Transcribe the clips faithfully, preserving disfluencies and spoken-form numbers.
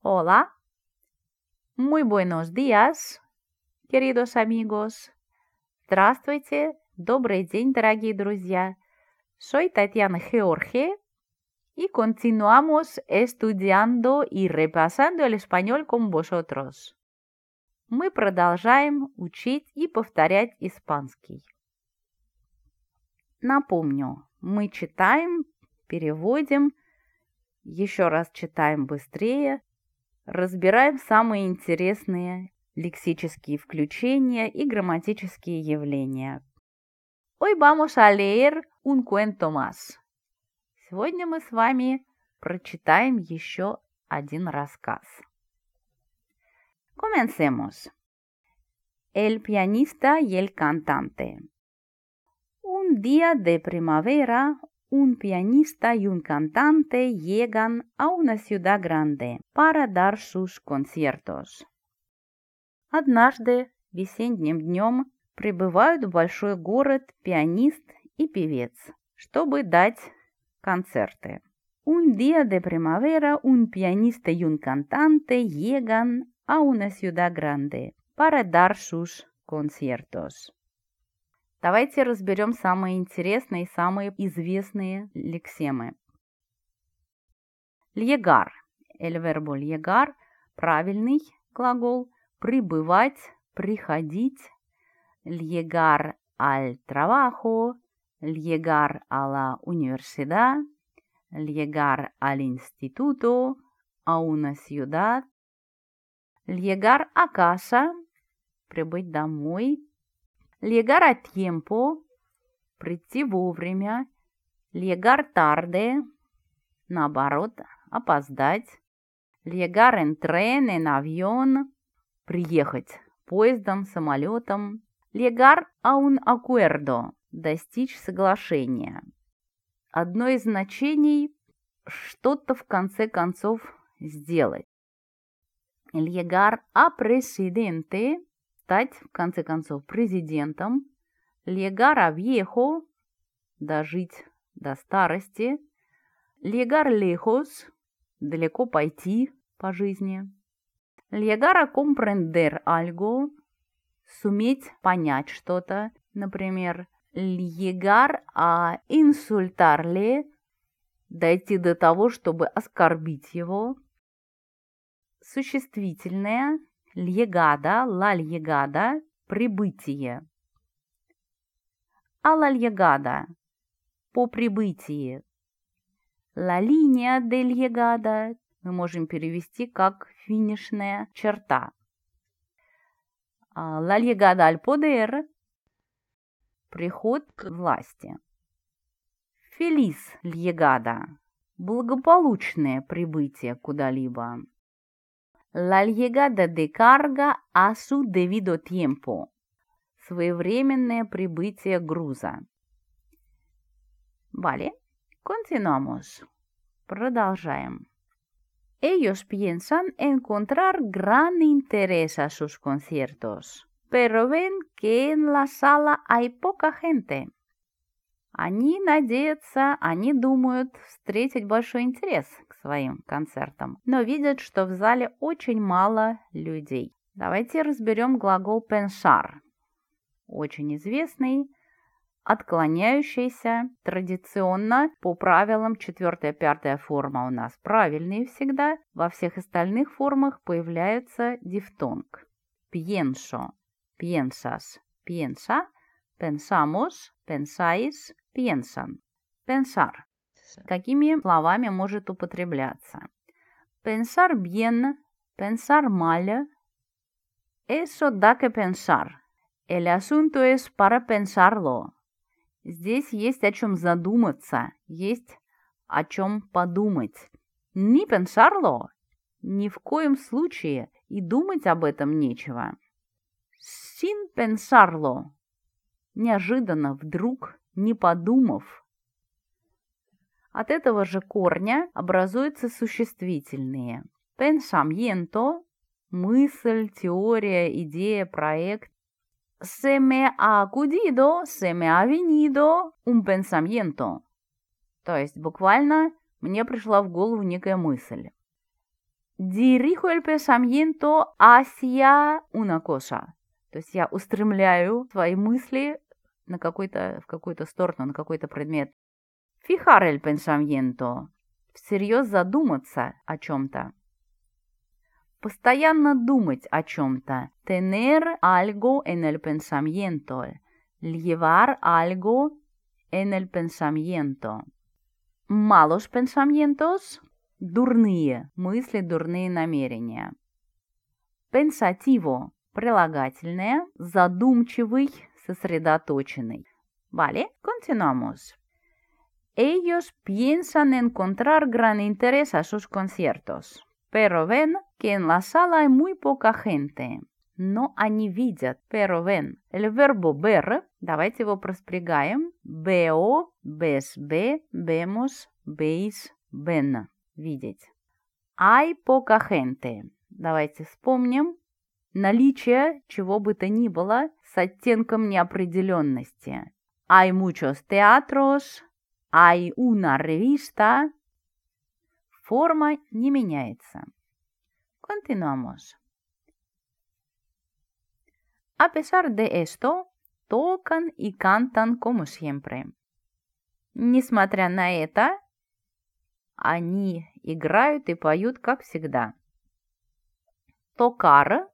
Hola, muy buenos días, queridos amigos. Здравствуйте, добрый день, дорогие друзья. Soy Tatiana George y continuamos estudiando y repasando el español con vosotros. Мы продолжаем учить и повторять испанский. Напомню, мы читаем, переводим, еще раз читаем быстрее, разбираем самые интересные лексические включения и грамматические явления. Hoy vamos a leer un cuento más. Сегодня мы с вами прочитаем еще один рассказ. Comencemos. El pianista y el cantante. Un día de primavera, un pianista y un cantante llegan a una ciudad grande para dar sus conciertos. Однажды весенним днем прибывают в большой город пианист и певец, чтобы дать концерты. Un día de primavera, un pianista y un cantante llegan a una ciudad grande para dar sus conciertos. Давайте разберем самые интересные и самые известные лексемы. Llegar. El verbo llegar – правильный глагол. Прибывать, приходить. Llegar al trabajo. Llegar a la universidad. Llegar al instituto. A una ciudad. Llegar a casa. Прибыть домой. Llegar a tiempo, прийти вовремя. Llegar tarde, наоборот, опоздать. Llegar en tren, en avión, приехать поездом, самолетом. Llegar a un acuerdo, достичь соглашения. Одно из значений – что-то в конце концов сделать. Llegar a presidente – стать, в конце концов, президентом. Llegar a viejo – дожить до старости. Llegar lejos – далеко пойти по жизни. Llegar a comprender algo – суметь понять что-то. Например, llegar a insultarle – дойти до того, чтобы оскорбить его. Существительное – Llegada, la llegada, прибытие. A la llegada, по прибытии. La línea de llegada мы можем перевести как финишная черта. La llegada al poder, приход к власти. Feliz llegada, благополучное прибытие куда-либо. La llegada de carga a su debido tiempo. Своевременное прибытие груза. Vale, continuamos. Продолжаем. Ellos piensan encontrar gran interés a sus conciertos, pero ven que en la sala hay poca gente. Они надеются, они думают встретить большой интерес к своим концертам, но видят, что в зале очень мало людей. Давайте разберем глагол pensar. Очень известный, отклоняющийся, традиционно, по правилам четвертая, пятая форма у нас правильные всегда, во всех остальных формах появляется дифтонг. Pienso, piensas, piensa, pensamos, pensáis, piensan. Pensar. Какими словами может употребляться? Pensar bien, pensar mal. Eso da que pensar. El asunto es para pensarlo. Здесь есть о чем задуматься, есть о чем подумать. Ni pensarlo. Ни в коем случае и думать об этом нечего. Sin pensarlo. Неожиданно, вдруг, не подумав. От этого же корня образуются существительные. Pensamiento – мысль, теория, идея, проект. Se me ha acudido, se me ha venido un pensamiento. То есть буквально мне пришла в голову некая мысль. Dirijo el pensamiento hacia una cosa. То есть я устремляю свои мысли на какой-то, в какую-то сторону, на какой-то предмет. Fijar el pensamiento. Всерьез задуматься о чем-то. Постоянно думать о чем-то. Tener algo en el pensamiento. Llevar algo en el pensamiento. Malos pensamientos. Дурные мысли, дурные намерения. Pensativo. Прилагательное. Задумчивый, сосредоточенный. Vale, continuamos. Ellos piensan encontrar gran interés a sus conciertos, pero ven que en la sala hay muy poca gente. Но они видят, pero ven. El verbo ver, давайте его проспрягаем. Veo, ves, ve, vemos, veis, ven. Видеть. Hay poca gente. Давайте вспомним. Наличие чего бы то ни было с оттенком неопределенности. Hay muchos teatros. Hay una revista. Форма не меняется. Continuamos. A pesar de esto, tocan y cantan como siempre. Несмотря на это, они играют и поют, как всегда. Tocar.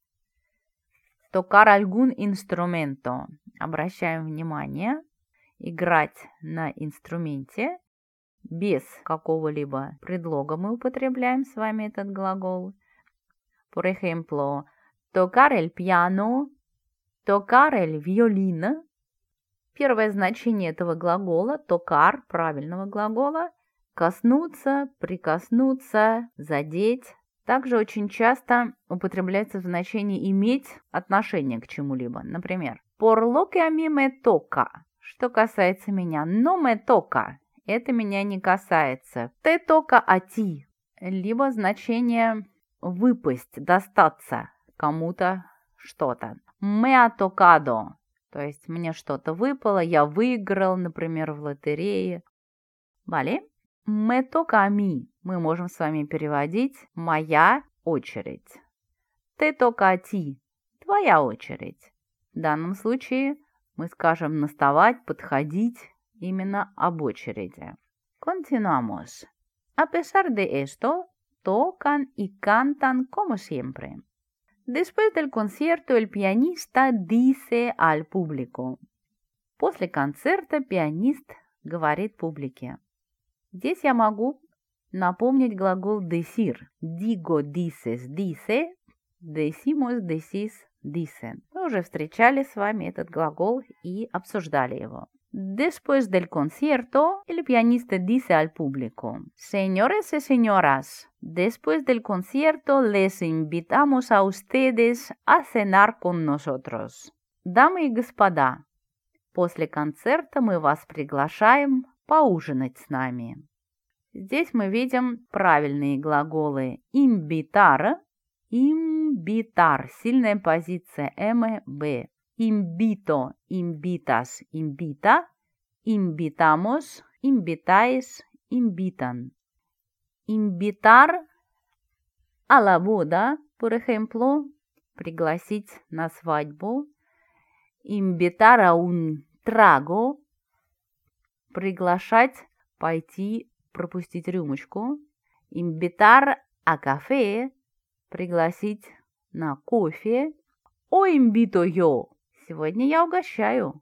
Tocar algún instrumento. Обращаем внимание. Играть на инструменте. Без какого-либо предлога мы употребляем с вами этот глагол. Por ejemplo, tocar el piano. Tocar el violín. Первое значение этого глагола, tocar, правильного глагола, коснуться, прикоснуться, задеть. Также очень часто употребляется в значении иметь отношение к чему-либо. Например, por lo que a mí me toca. Что касается меня, no me toca. Это меня не касается. Te toca a ti. Либо значение выпасть, достаться кому-то что-то. Me ha tocado. То есть мне что-то выпало, я выиграл, например, в лотерее. Vale? Me toca a mí. Мы можем с вами переводить «моя очередь». Te toca a ti. Твоя очередь. В данном случае мы скажем наставать, подходить именно об очереди. Continuamos. A pesar de esto, tocan y cantan como siempre. Después del concierto, el pianista dice al público. После концерта пианист говорит публике. Здесь я могу напомнить глагол decir. Digo, dices, dice. Decimos, decís, dicen. Мы уже встречали с вами этот глагол и обсуждали его. Después del concierto, el pianista dice al público, señores y señoras, después del concierto les invitamos a ustedes a cenar con nosotros. Дамы и господа, после концерта мы вас приглашаем поужинать с нами. Здесь мы видим правильные глаголы invitar, invitar, сильная позиция M, B. Invito, invitas, invita, invitamos, invitáis, invitan. Invitar a la boda, por ejemplo, пригласить на свадьбу. Invitar a un trago, приглашать пойти пропустить рюмочку. Invitar a café, пригласить на кофе. O invito yo. Сегодня я угощаю.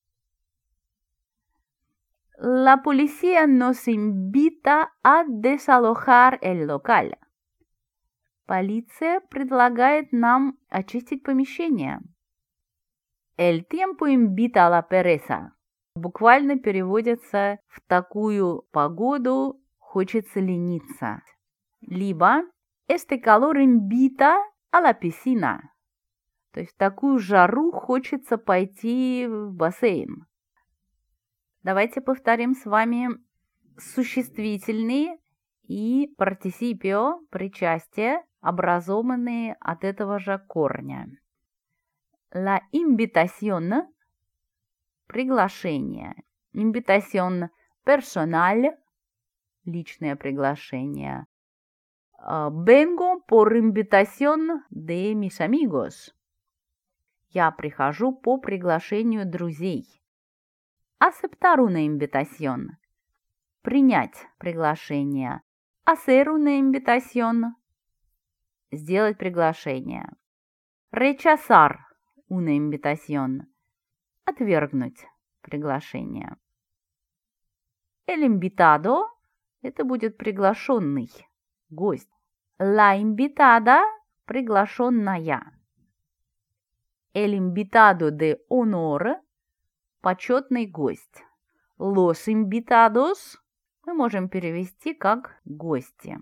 La policía nos invita a desalojar el local. Полиция предлагает нам очистить помещение. El tiempo invita a la pereza. Буквально переводится в такую погоду хочется лениться. Либо este calor invita a la piscina. То есть в такую жару хочется пойти в бассейн. Давайте повторим с вами существительные и партисипио, причастия, образованные от этого же корня. La invitación – приглашение. Invitación personal – личное приглашение. Vengo por invitación de mis amigos. Я прихожу по приглашению друзей. Aceptar una invitación. Принять приглашение. Hacer una invitación. Сделать приглашение. Rechazar una invitación. Отвергнуть приглашение. El invitado – это будет приглашенный, гость. La invitada – приглашенная. El invitado de honor – почетный гость. Los invitados мы можем перевести как гости.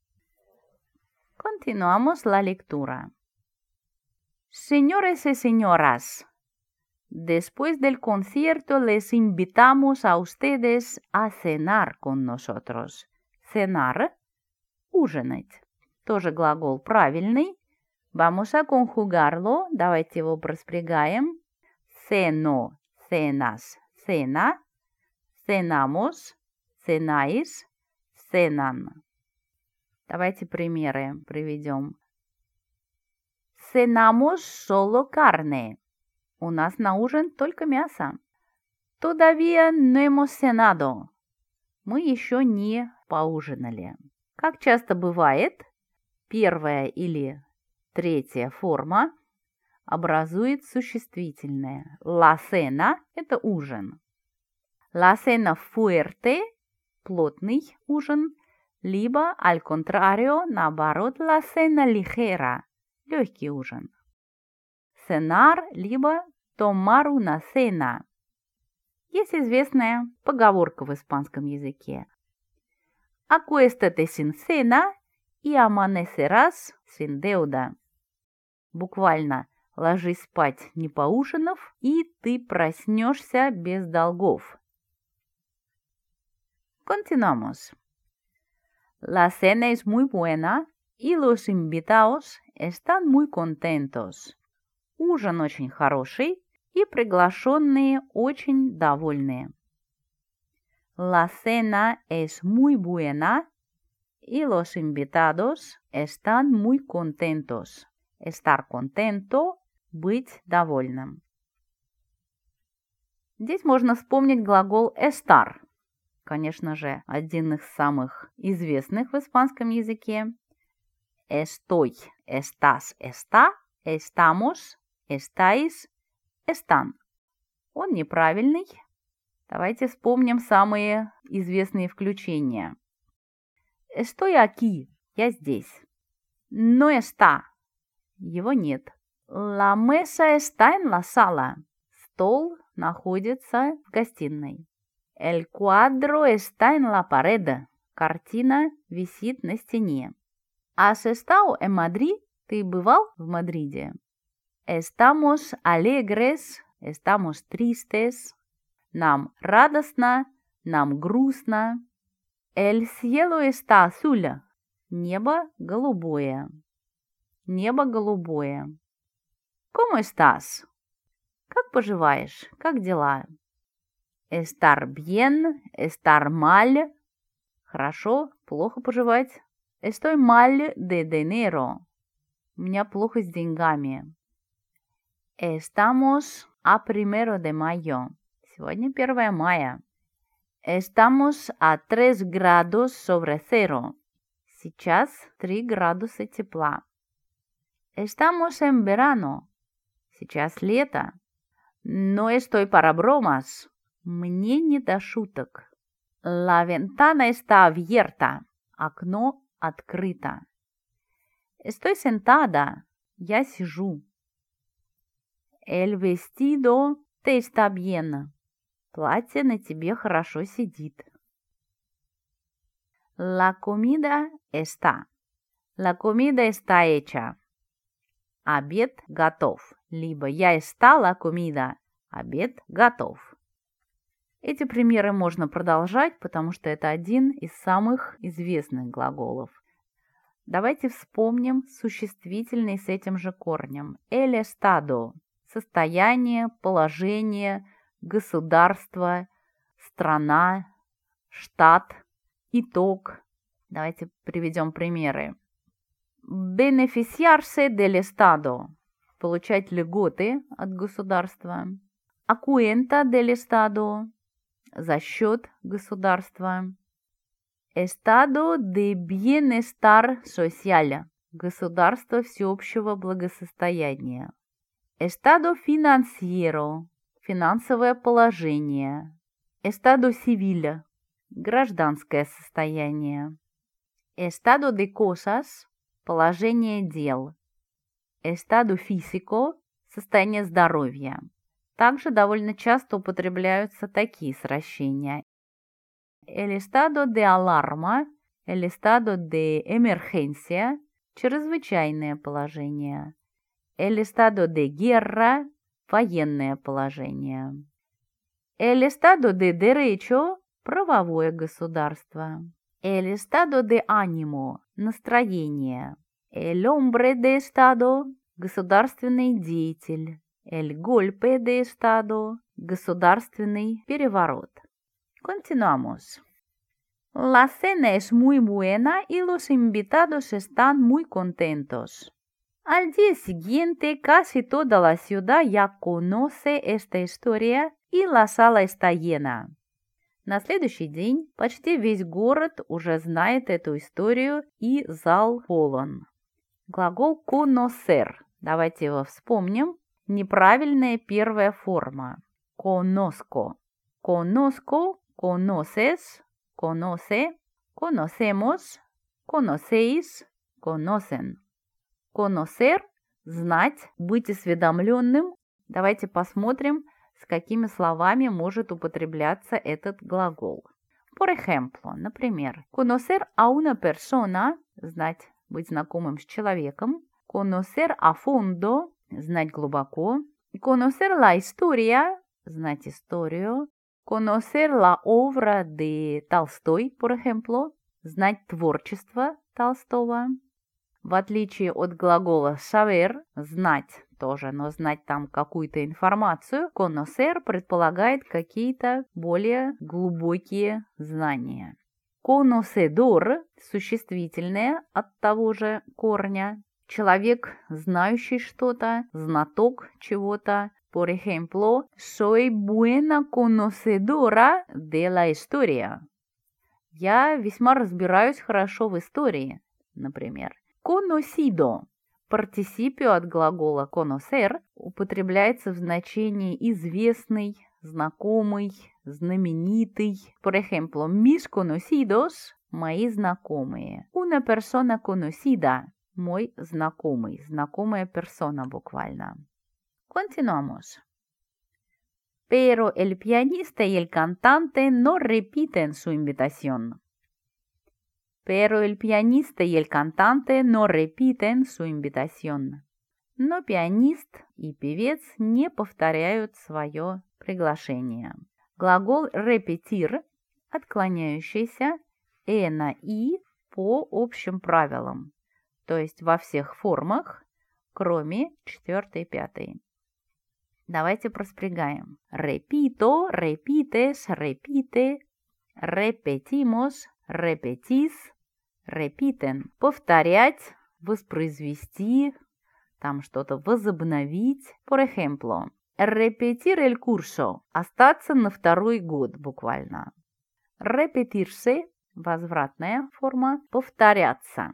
Continuamos la lectura. Señores y señoras, después del concierto les invitamos a ustedes a cenar con nosotros. Cenar – ужинать. Тоже глагол правильный. Vamos a conjugarlo. Давайте его проспрягаем. Ceno, cenas, cena. Cenamos, cenáis, cenan. Давайте примеры приведем. Cenamos solo carne. У нас на ужин только мясо. Todavía no hemos cenado. Мы еще не поужинали. Как часто бывает, первая или третья форма образует существительное. La cena – это ужин. La cena fuerte – плотный ужин, либо, al contrario, наоборот, la cena ligera – легкий ужин. Cenar, либо tomar una cena. Есть известная поговорка в испанском языке. Acuéstate sin cena y amanecerás sin deuda. Буквально ложись спать не поужинав, и ты проснешься без долгов. Continuamos. La cena es muy buena y los invitados están muy contentos. Ужин очень хороший, и приглашенные очень довольные. La cena es muy buena y los invitados están muy contentos. Estar contento – быть довольным. Здесь можно вспомнить глагол estar. Конечно же, один из самых известных в испанском языке. Estoy, estás, está, estamos, estáis, están. Он неправильный. Давайте вспомним самые известные включения. Estoy aquí, я здесь. No está, его нет. La mesa está en la sala. Стол находится в гостиной. El cuadro está en la pared. Картина висит на стене. ¿Has estado en Madrid? Ты бывал в Мадриде? Estamos alegres, estamos tristes. Нам радостно, нам грустно. El cielo está azul. Небо голубое. Небо голубое. ¿Cómo estás? Как поживаешь? Как дела? Estar bien, estar mal. Хорошо, плохо поживать. Estoy mal de dinero. У меня плохо с деньгами. Estamos a primero de mayo. Сегодня первое мая. Estamos a tres grados sobre cero. Сейчас три градуса тепла. Estamos en verano. Сейчас лето. No estoy para bromas. Мне не до шуток. La ventana está abierta. Окно открыто. Estoy sentada. Я сижу. El vestido te está bien. Платье на тебе хорошо сидит. La comida está. La comida está hecha. Обед готов. Либо ya está la comida. Обед готов. Эти примеры можно продолжать, потому что это один из самых известных глаголов. Давайте вспомним существительный с этим же корнем. El estado – состояние, положение, государство, страна, штат, итог. Давайте приведем примеры. beneficiarse del Estado – получать льготы от государства, a cuenta del Estado – за счет государства, Estado de bienestar social – государство всеобщего благосостояния, Estado financiero – финансовое положение, Estado civil – гражданское состояние, Estado de cosas – положение дел, Estado físico – состояние здоровья. Также довольно часто употребляются такие сращения. El estado de alarma, el estado de emergencia – чрезвычайное положение, el estado de guerra – военное положение, el estado de derecho – правовое государство, el estado de ánimo – настроение, el hombre de estado – государственный деятель, el golpe de estado – государственный переворот. Continuamos. La cena es muy buena y los invitados están muy contentos. Al día siguiente casi toda la ciudad ya conoce esta historia y la sala está llena. На следующий день почти весь город уже знает эту историю и зал полон. Глагол conocer. Давайте его вспомним. Неправильная первая форма. Conozco. Conozco, conoces, conoce, conocemos, conocéis, conocen. Conocer – знать, быть осведомленным. Давайте посмотрим, с какими словами может употребляться этот глагол. Por ejemplo, например, conocer a una persona – знать, быть знакомым с человеком. Conocer a fondo – знать глубоко. Conocer la historia – знать историю. Conocer la obra de Толстой, por ejemplo, знать творчество Толстого. В отличие от глагола saber, знать тоже, но знать там какую-то информацию, conocer предполагает какие-то более глубокие знания. Conocedor – существительное от того же корня. Человек, знающий что-то, знаток чего-то. Por ejemplo, soy buena conocedora de la historia. Я весьма разбираюсь хорошо в истории, например. Conocido. Партисипио от глагола conocer употребляется в значении известный, знакомый, знаменитый. Por ejemplo, mis conocidos – мои знакомые. Una persona conocida – мой знакомый, знакомая персона буквально. Continuamos. Pero el pianista y el cantante no repiten su invitación. Pero el pianista y el cantante no repiten su invitación. Но пианист и певец не повторяют свое приглашение. Глагол repetir, отклоняющийся, «э» на «и» по общим правилам, то есть во всех формах, кроме четвертой и пятой. Давайте проспрягаем. Repito, repites, repite, repetimos, repetís, repiten. Повторять, воспроизвести, там что-то возобновить. Por ejemplo, repetir el curso. Остаться на второй год буквально. Repetirse, возвратная форма, повторяться.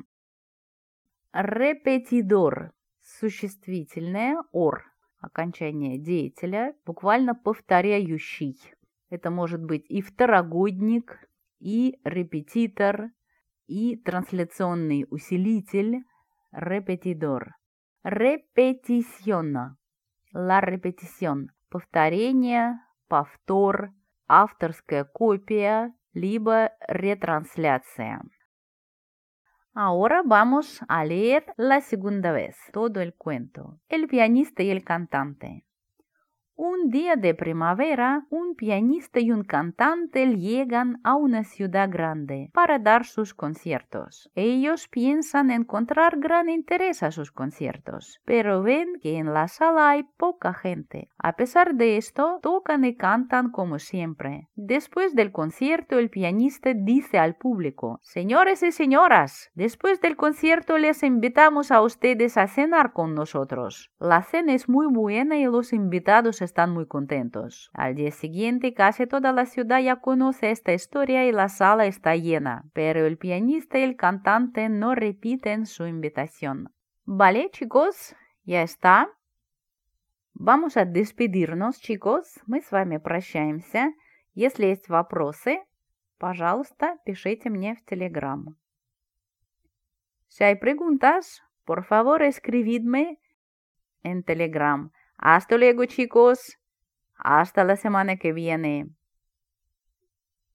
Repetidor, существительное, or. Окончание деятеля, буквально повторяющий. Это может быть и второгодник, и репетитор, и трансляционный усилитель, repetidor. Repetición, la repetición, повторение, повтор, авторская копия, либо ретрансляция. Ahora vamos a leer la segunda vez todo el cuento. El pianista y el cantante. Un día de primavera, un pianista y un cantante llegan a una ciudad grande para dar sus conciertos. Ellos piensan encontrar gran interés a sus conciertos, pero ven que en la sala hay poca gente. A pesar de esto, tocan y cantan como siempre. Después del concierto, el pianista dice al público: «Señores y señoras, después del concierto les invitamos a ustedes a cenar con nosotros». La cena es muy buena y los invitados están muy contentos. Al día siguiente, casi toda la ciudad ya conoce esta historia y la sala está llena, pero el pianista y el cantante no repiten su invitación. Vale, chicos, ya está. Vamos a despedirnos, chicos. Мы с вами прощаемся. Если есть вопросы, пожалуйста, пишите мне в Telegram. Si hay preguntas, por favor, escribidme en Telegram. Hasta luego, chicos. Hasta la semana que viene.